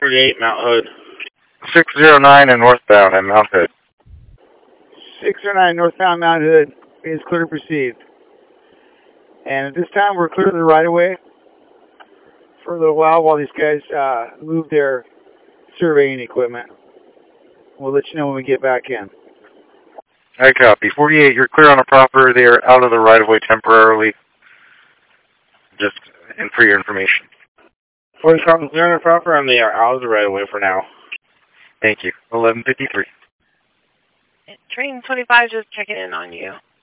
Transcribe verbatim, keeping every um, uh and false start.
forty-eight, Mount Hood. six zero nine and northbound at Mount Hood. six zero nine northbound Mount Hood is clear to proceed. And at this time, we're clear to the right-of-way for a little while while these guys uh, move their surveying equipment. We'll let you know when we get back in. I copy. forty-eight, you're clear on the proper. They are out of the right-of-way temporarily. Just and for your information. forty-seven, clear on the proper, and they are out of the right-of-way for now. Thank you. eleven fifty-three. Train twenty-five just checking in on you.